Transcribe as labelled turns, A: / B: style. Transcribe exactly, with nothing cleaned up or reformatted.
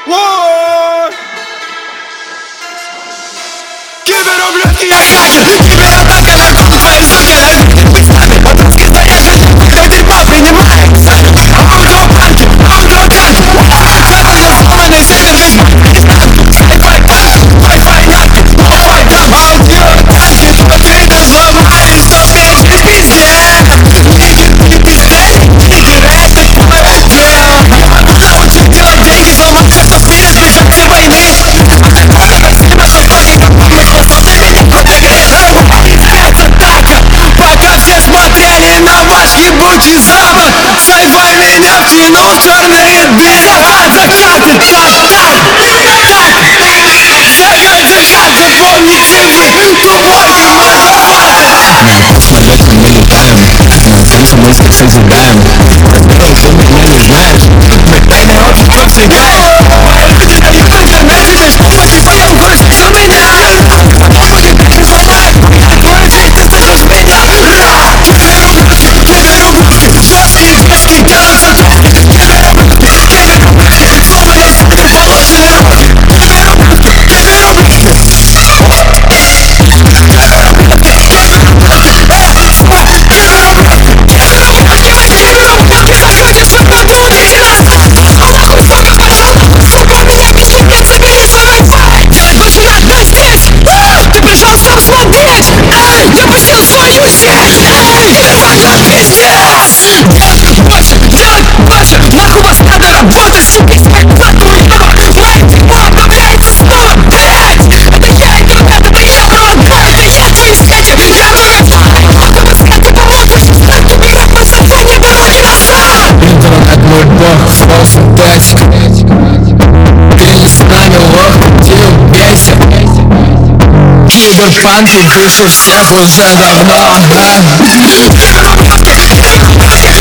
A: Ой! Киберублюдки, я хакер, кибератака на код твои суки. Любите быть с нами, по-дружски зарежешь, когда дерьмо принимается. Аудиопанки, аудиотанки, кабельно сломанный сервер жизни. Sci-fi танки, Wi-Fi нятки, Wi-Fi там. Аудиотанки, твой твиттер взломаешь, что смеешь без пизде. Нигер, ты пиздец, нигер, это твое дело. Я могу научить делать деньги, взломать все, что в мире, сбежать с войны. Пока все смотрели на ваш ебучий запад, Sci-Fi меня втянул в черные дыры. Закат, закаты, так, так, так. Закат, закат, запомни цифры, тупой ты мазафака.
B: Смотрите, мы летаем, слышим мысли, созидаем. Разберу, ты меня не знаешь, мы тайное общество вселяем.
A: Люди дают в интернете, лишь глупости поем, грусть за меня. Будет таким сломать, твою жизнь, ты слышишь меня. Киберублюдки, киберублюдки, жесткие диски делаются тупки. Киберублюдки, киберублюдки, сломанные сети, положены руки. Киберублюдки, киберублюдки. Нахуй вас надо работать, сука, спектакль. Мои дерьмо обновляется снова, блять. Это я, интернет, это я, провода. Это я, твои скачи, я рот. Чтобы скачи получишь, ставь киберок на сцене, дороги насрал.
B: Интернет мой бог, флоу синтетик. Ты не с нами, лох, ты убейся. Киберпанки выше всех уже давно.